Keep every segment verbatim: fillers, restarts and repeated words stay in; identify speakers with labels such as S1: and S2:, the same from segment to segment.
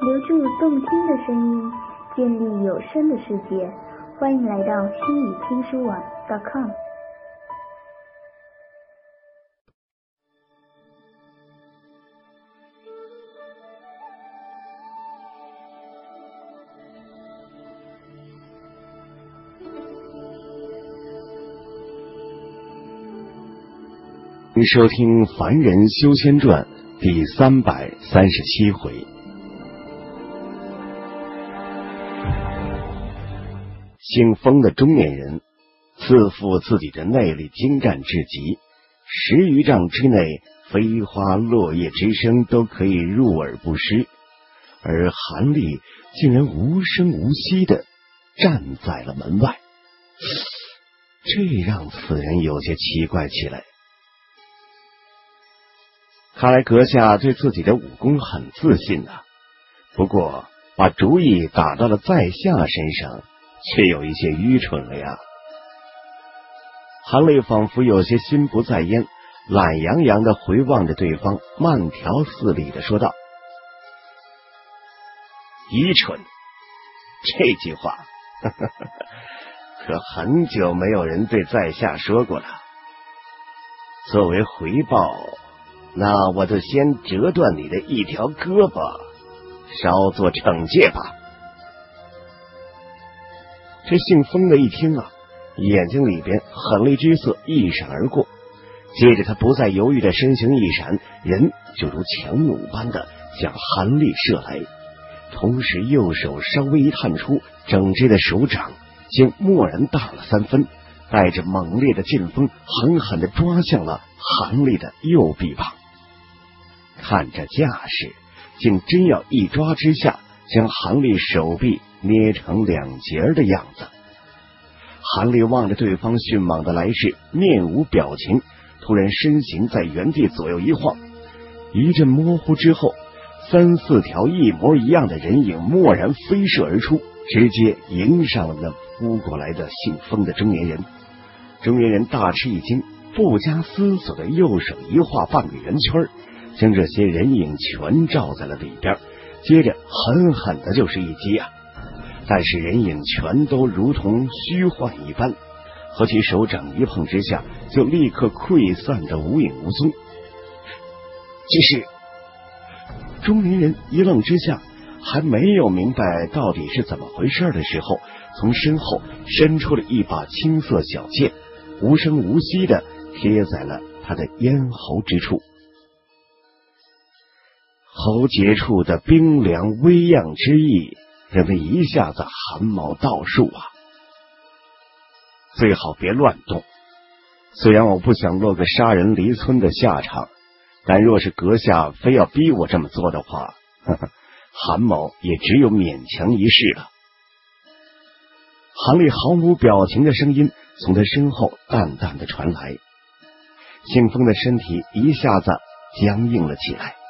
S1: 留住动听的声音，建立有声的世界。欢迎来到心语听书网 .com。
S2: 收听《凡人修仙传》第三百三十七回。姓封的中年人自负自己的内力精湛至极，十余丈之内飞花落叶之声都可以入耳不失，而韩立竟然无声无息地站在了门外，这让此人有些奇怪起来。看来阁下对自己的武功很自信啊，不过把主意打到了在下身上，却有一些愚蠢了呀。韩立仿佛有些心不在焉，懒洋洋地回望着对方，慢条斯理地说道：“愚蠢，这句话呵呵呵可很久没有人对在下说过了。作为回报，那我就先折断你的一条胳膊，稍作惩戒吧。”这姓封的一听啊，眼睛里边狠厉之色一闪而过，接着他不再犹豫的身形一闪，人就如强弩般的向韩立射来，同时右手稍微一探出，整只的手掌竟蓦然大了三分，带着猛烈的劲风狠狠地抓向了韩立的右臂膀。看这架势，竟真要一抓之下将韩立手臂捏成两截的样子。韩立望着对方迅猛的来势，面无表情，突然身形在原地左右一晃，一阵模糊之后，三四条一模一样的人影蓦然飞射而出，直接迎上了那扑过来的姓封的中年人。中年人大吃一惊，不加思索的右手一画半个圆圈，将这些人影全罩在了里边，接着狠狠的就是一击啊！但是人影全都如同虚幻一般，和其手掌一碰之下，就立刻溃散的无影无踪。这是……中年人一愣之下，还没有明白到底是怎么回事的时候，从身后伸出了一把青色小剑，无声无息的贴在了他的咽喉之处。喉结处的冰凉微漾之意，让他一下子汗毛倒竖啊！最好别乱动，虽然我不想落个杀人离村的下场，但若是阁下非要逼我这么做的话，呵呵，韩某也只有勉强一试了。韩立毫无表情的声音从他身后淡淡的传来，姓封的身体一下子僵硬了起来。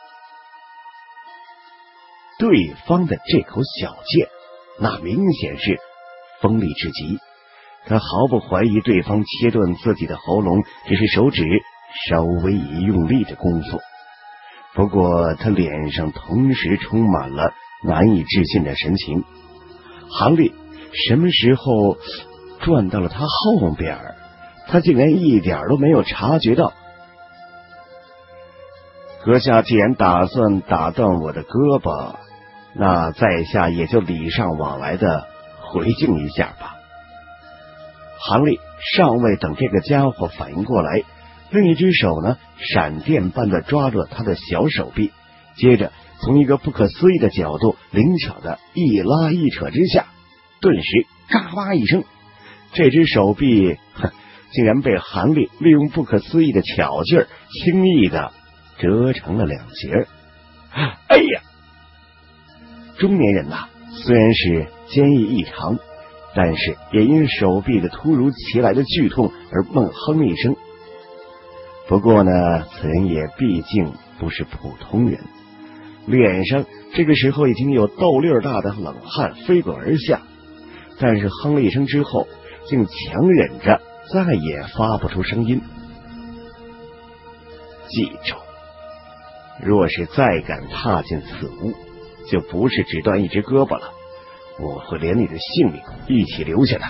S2: 对方的这口小剑，那明显是锋利至极，他毫不怀疑对方切断自己的喉咙只是手指稍微一用力的功夫。不过他脸上同时充满了难以置信的神情。韩立什么时候转到了他后边，他竟然一点都没有察觉到。阁下既然打算打断我的胳膊，那在下也就礼尚往来的回敬一下吧。韩立尚未等这个家伙反应过来，另一只手呢闪电般的抓住他的小手臂，接着从一个不可思议的角度灵巧的一拉一扯之下，顿时嘎巴一声，这只手臂哼，竟然被韩立利用不可思议的巧劲儿轻易的折成了两截。哎呀！中年人呐、啊，虽然是坚毅异常，但是也因手臂的突如其来的剧痛而闷哼一声。不过呢，此人也毕竟不是普通人，脸上这个时候已经有豆粒大的冷汗飞滚而下，但是哼了一声之后，竟强忍着再也发不出声音。记住，若是再敢踏进此屋， 就不是只断一只胳膊了，我会连你的性命一起留下的。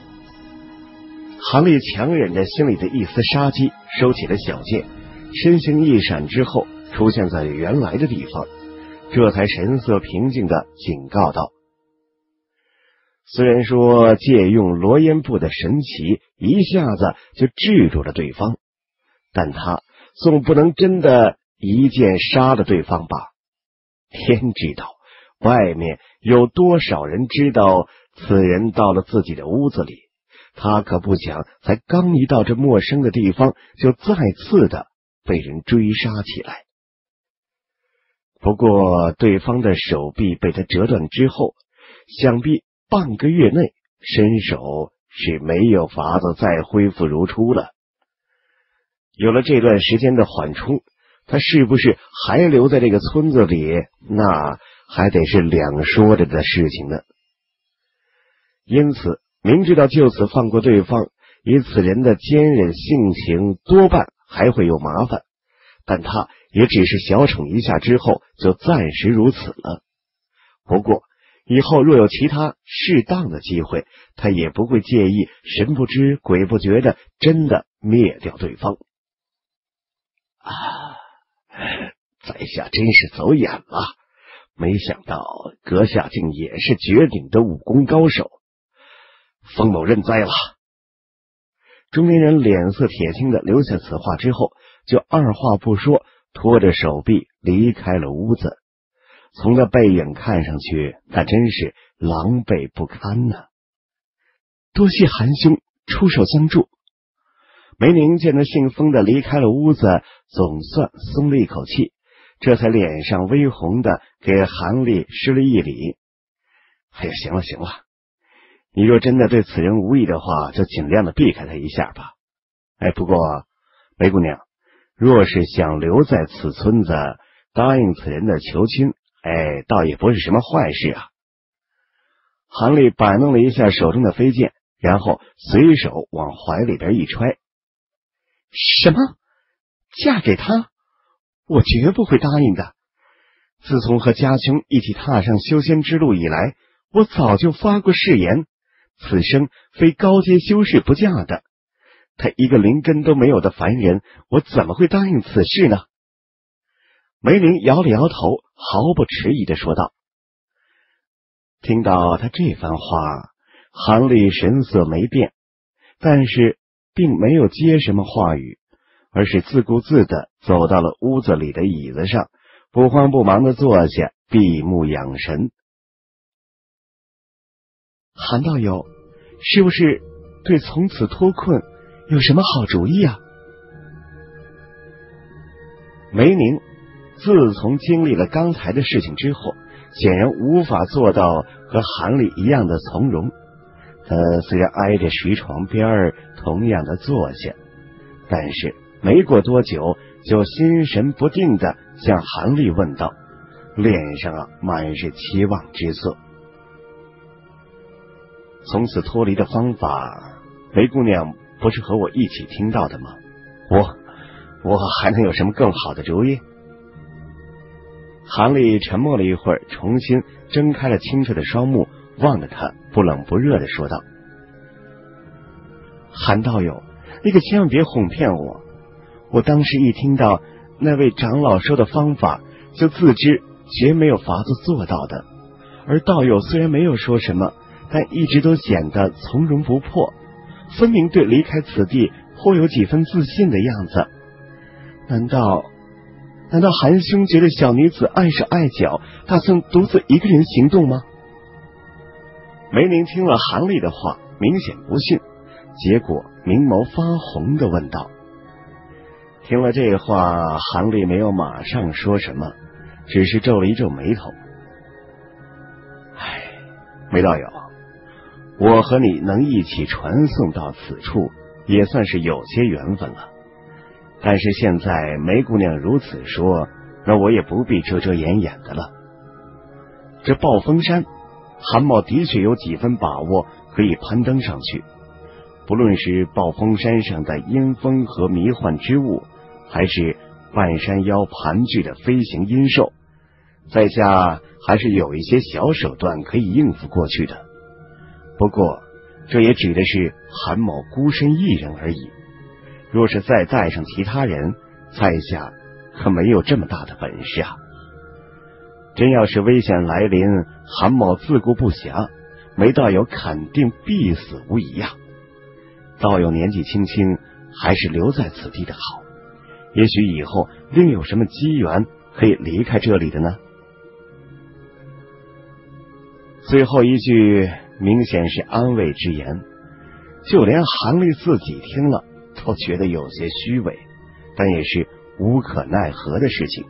S2: 韩立强忍着心里的一丝杀机，收起了小剑，身形一闪之后出现在原来的地方，这才神色平静地警告道：虽然说借用罗烟部的神奇一下子就制住了对方，但他总不能真的一剑杀了对方吧？天知道外面有多少人知道此人到了自己的屋子里，他可不想才刚一到这陌生的地方就再次的被人追杀起来。不过对方的手臂被他折断之后，想必半个月内身手是没有法子再恢复如初了。有了这段时间的缓冲，他是不是还留在这个村子里，那还得是两说着的事情呢。因此明知道就此放过对方，以此人的坚韧性情多半还会有麻烦，但他也只是小宠一下之后就暂时如此了。不过以后若有其他适当的机会，他也不会介意神不知鬼不觉的真的灭掉对方。啊，在下真是走眼了，没想到阁下竟也是绝顶的武功高手，封某认栽了。中年人脸色铁青的留下此话之后，就二话不说，拖着手臂离开了屋子。从那背影看上去，那真是狼狈不堪呢、啊。多谢韩兄出手相助。梅宁见那姓封的离开了屋子，总算松了一口气，这才脸上微红的给韩立施了一礼。哎呀，行了行了，你若真的对此人无意的话，就尽量的避开他一下吧。哎，不过梅姑娘若是想留在此村子，答应此人的求亲，哎，倒也不是什么坏事啊。韩立摆弄了一下手中的飞剑，然后随手往怀里边一揣。什么？嫁给他？我绝不会答应的。自从和家兄一起踏上修仙之路以来，我早就发过誓言，此生非高阶修士不嫁的。他一个灵根都没有的凡人，我怎么会答应此事呢？梅林摇了摇头，毫不迟疑地说道。听到他这番话，韩立神色没变，但是并没有接什么话语，而是自顾自地走到了屋子里的椅子上，不慌不忙地坐下，闭目养神。韩道友，是不是对从此脱困有什么好主意啊？梅宁自从经历了刚才的事情之后，显然无法做到和韩立一样的从容。他虽然挨着石床边同样的坐下，但是没过多久就心神不定地向韩立问道，脸上啊满是期望之色。从此脱离的方法，梅姑娘不是和我一起听到的吗？我我还能有什么更好的主意？韩立沉默了一会儿，重新睁开了清澈的双目，望着他，不冷不热地说道：韩道友，你可千万别哄骗我，我当时一听到那位长老说的方法，就自知绝没有法子做到的，而道友虽然没有说什么，但一直都显得从容不迫，分明对离开此地颇有几分自信的样子。难道难道韩兄觉得小女子碍手碍脚，打算独自一个人行动吗？梅林听了韩立的话，明显不信，结果明眸发红的问道。听了这话，韩立没有马上说什么，只是皱了一皱眉头。唉，梅道友，我和你能一起传送到此处，也算是有些缘分了。但是现在梅姑娘如此说，那我也不必遮遮掩掩的了。这暴风山，韩某的确有几分把握可以攀登上去。不论是暴风山上的阴风和迷幻之物，还是半山腰盘踞的飞行阴兽， 在下还是有一些小手段可以应付过去的。不过这也指的是韩某孤身一人而已，若是再带上其他人，在下可没有这么大的本事啊。真要是危险来临，韩某自顾不暇，没道友肯定必死无疑呀。道友年纪轻轻，还是留在此地的好，也许以后另有什么机缘可以离开这里的呢？最后一句明显是安慰之言，就连韩立自己听了都觉得有些虚伪，但也是无可奈何的事情。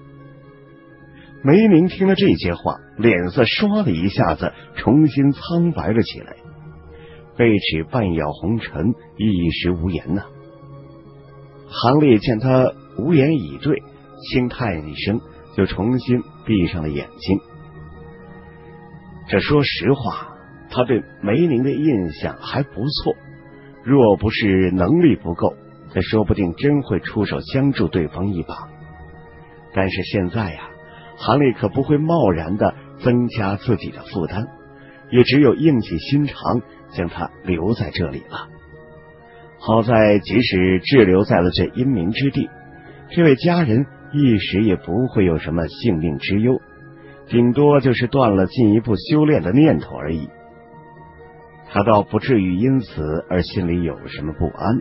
S2: 梅明听了这些话，脸色唰的一下子重新苍白了起来，贝齿半咬红唇，一时无言呐、啊。韩立见他无言以对，轻叹一声，就重新闭上了眼睛。这说实话，他对梅宁的印象还不错，若不是能力不够，他说不定真会出手相助对方一把。但是现在呀、啊，韩立可不会贸然的增加自己的负担，也只有硬起心肠将他留在这里了。好在即使滞留在了这阴冥之地，这位家人一时也不会有什么性命之忧，顶多就是断了进一步修炼的念头而已。他倒不至于因此而心里有什么不安。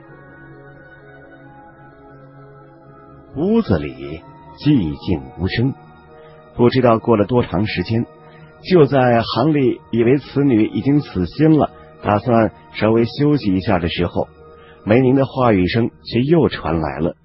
S2: 屋子里寂静无声，不知道过了多长时间，就在韩立以为此女已经死心了，打算稍微休息一下的时候，梅宁的话语声却又传来了。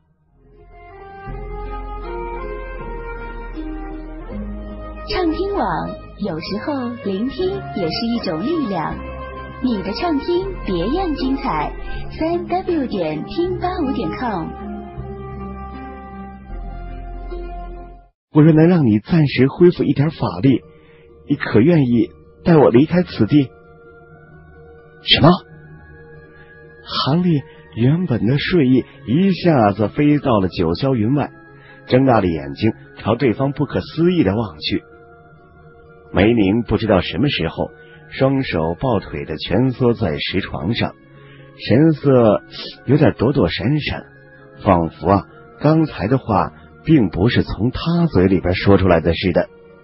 S3: 畅听网，有时候聆听也是一种力量。你的畅听别样精彩，三 w 点听八五点 com。
S2: 我若能让你暂时恢复一点法力，你可愿意带我离开此地？什么？韩立原本的睡意一下子飞到了九霄云外，睁大了眼睛朝对方不可思议的望去。梅宁不知道什么时候双手抱腿的蜷缩在石床上，神色有点躲躲闪闪，仿佛啊刚才的话并不是从他嘴里边说出来的似的。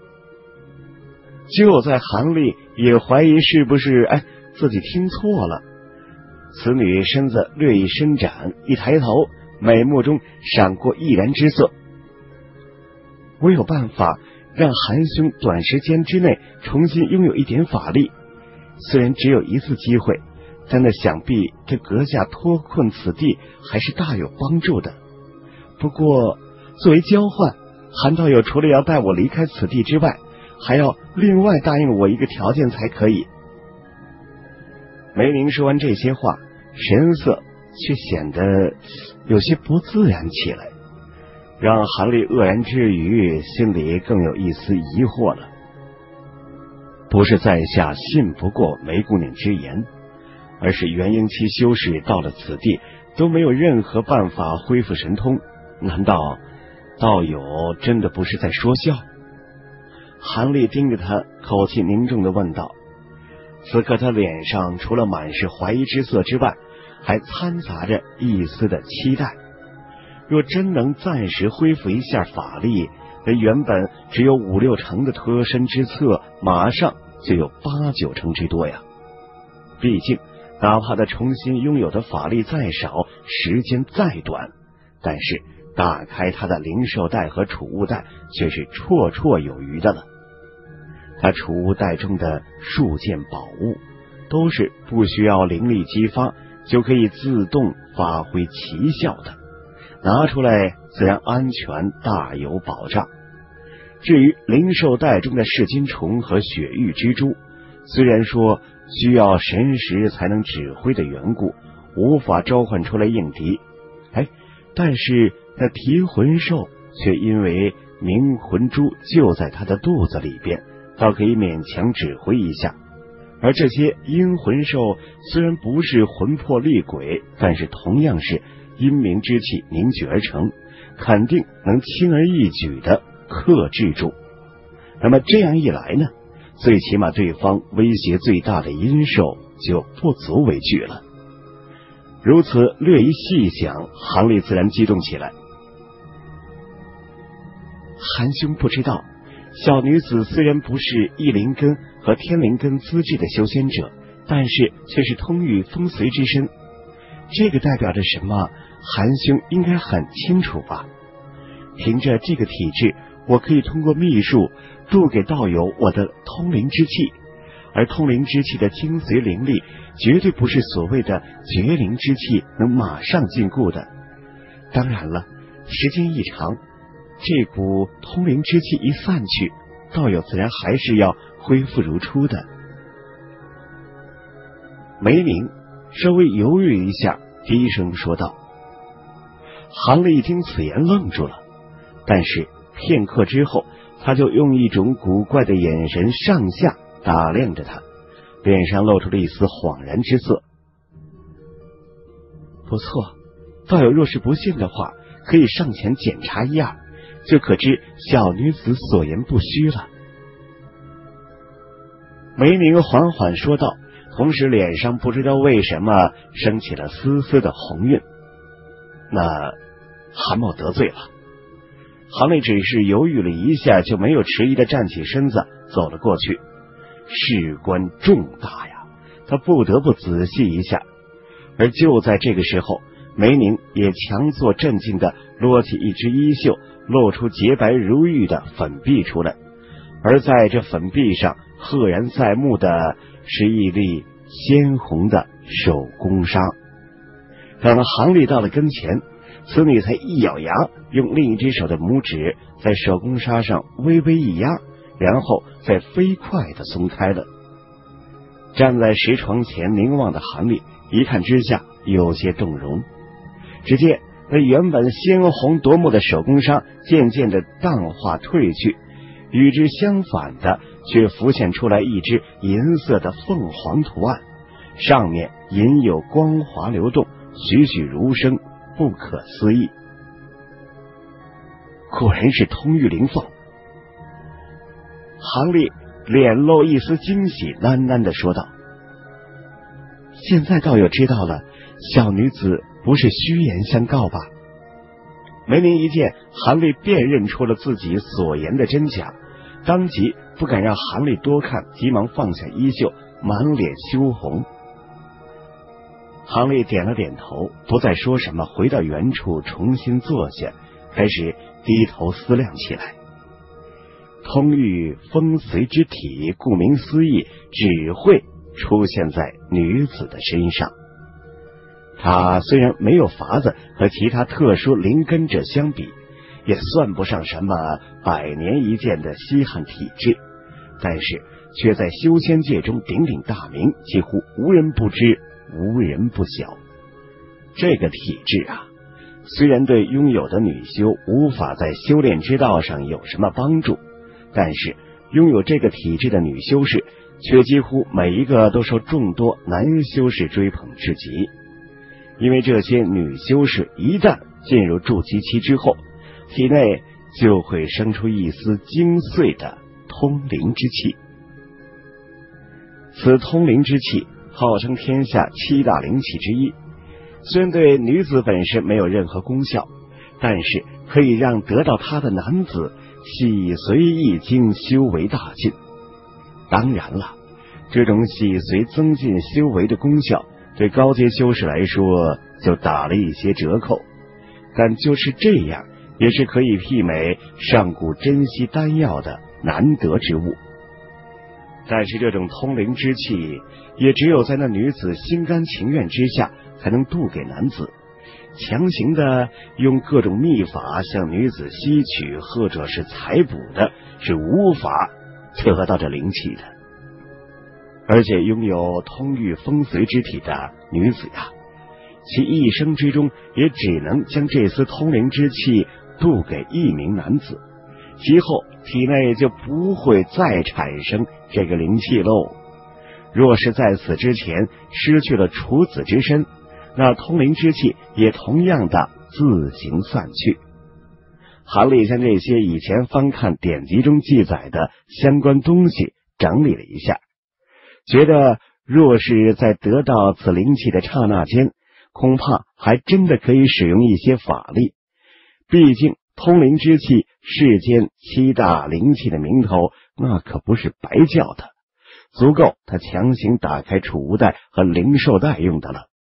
S2: 就在韩立也怀疑是不是哎自己听错了，此女身子略一伸展，一抬头，美目中闪过毅然之色。我有办法让韩兄短时间之内重新拥有一点法力，虽然只有一次机会，但那想必对阁下脱困此地还是大有帮助的。不过作为交换，韩道友除了要带我离开此地之外，还要另外答应我一个条件才可以。梅林说完这些话，神色却显得有些不自然起来，让韩立愕然之余，心里更有一丝疑惑了。不是在下信不过梅姑娘之言，而是元婴期修士到了此地都没有任何办法恢复神通，难道道友真的不是在说笑？韩立盯着他，口气凝重地问道。此刻他脸上除了满是怀疑之色之外，还掺杂着一丝的期待。若真能暂时恢复一下法力，那原本只有五六成的脱身之策，马上就有八九成之多呀。毕竟哪怕他重新拥有的法力再少，时间再短，但是打开他的灵兽袋和储物袋却是绰绰有余的了。他储物袋中的数件宝物都是不需要灵力激发就可以自动发挥奇效的，拿出来自然安全，大有保障。至于灵兽袋中的噬金虫和雪域之珠，虽然说需要神识才能指挥的缘故，无法召唤出来应敌，哎，但是那提魂兽却因为冥魂珠就在他的肚子里边，倒可以勉强指挥一下。而这些阴魂兽虽然不是魂魄厉鬼，但是同样是阴冥之气凝聚而成，肯定能轻而易举的克制住那么这样一来呢，最起码对方威胁最大的阴兽就不足为惧了。如此略一细想，韩立自然激动起来。韩兄不知道，小女子虽然不是异灵根和天灵根资质的修仙者，但是却是通御风随之身，这个代表着什么？韩兄应该很清楚吧？凭着这个体质，我可以通过秘术渡给道友我的通灵之气，而通灵之气的精髓灵力绝对不是所谓的绝灵之气能马上禁锢的。当然了，时间一长，这股通灵之气一散去，道友自然还是要恢复如初的。梅林稍微犹豫一下，低声说道。韩立听此言愣住了，但是片刻之后，他就用一种古怪的眼神上下打量着他，脸上露出了一丝恍然之色。不错，道友若是不信的话，可以上前检查一二，就可知小女子所言不虚了。梅宁缓缓说道，同时脸上不知道为什么升起了丝丝的红晕。那韩某得罪了。韩立只是犹豫了一下，就没有迟疑的站起身子走了过去。事关重大呀，他不得不仔细一下。而就在这个时候，梅宁也强作镇静的落起一只衣袖，露出洁白如玉的粉臂出来，而在这粉臂上赫然在目的是一粒鲜红的手工纱。等韩立到了跟前，此女才一咬牙，用另一只手的拇指在手工纱上微微一压，然后再飞快的松开了。站在石床前凝望的韩立一看之下有些动容，只见那原本鲜红夺目的手工纱渐渐的淡化褪去，与之相反的却浮现出来一只银色的凤凰图案，上面隐有光华流动，栩栩如生，不可思议。果然是通玉灵凤。韩立脸露一丝惊喜，喃喃地说道：现在道友知道了，小女子不是虚言相告吧？梅林一见韩立辨认出了自己所言的真假，当即不敢让韩立多看，急忙放下衣袖，满脸羞红。韩立点了点头，不再说什么，回到原处重新坐下，开始低头思量起来。通玉风随之体，顾名思义，只会出现在女子的身上。她虽然没有法子和其他特殊灵根者相比，也算不上什么百年一见的稀罕体质，但是却在修仙界中鼎鼎大名，几乎无人不知，无人不晓。这个体质啊，虽然对拥有的女修无法在修炼之道上有什么帮助，但是拥有这个体质的女修士却几乎每一个都受众多男修士追捧至极。因为这些女修士一旦进入筑基期之后，体内就会生出一丝精粹的通灵之气。此通灵之气号称天下七大灵气之一，虽然对女子本身没有任何功效，但是可以让得到它的男子洗髓易经，修为大进。当然了，这种洗髓增进修为的功效对高阶修士来说就打了一些折扣，但就是这样也是可以媲美上古珍稀丹药的难得之物。但是这种通灵之气也只有在那女子心甘情愿之下才能渡给男子，强行的用各种秘法向女子吸取或者是采补的，是无法得到这灵气的。而且拥有通玉风随之体的女子呀，其一生之中也只能将这丝通灵之气渡给一名男子，其后体内就不会再产生这个灵气喽。若是在此之前失去了处子之身，那通灵之气也同样的自行散去。 韩立将这些以前翻看典籍中记载的相关东西整理了一下，觉得若是在得到此灵气的刹那间，恐怕还真的可以使用一些法力。毕竟通灵之气，世间七大灵气的名头，那可不是白叫的，足够他强行打开储物袋和灵兽袋用的了。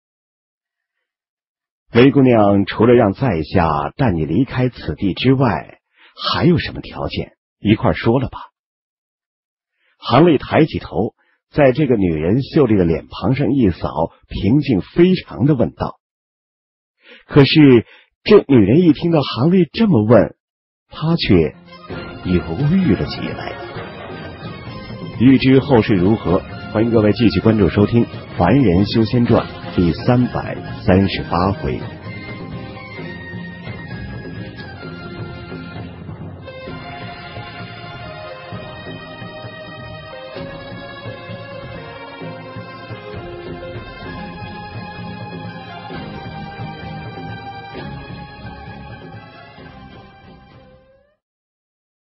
S2: 韦姑娘除了让在下带你离开此地之外，还有什么条件？一块说了吧。韩立抬起头，在这个女人秀丽的脸庞上一扫，平静非常的问道。可是这女人一听到韩立这么问，她却犹豫了起来。欲知后事如何，欢迎各位继续关注收听《凡人修仙传》第三百三十八回。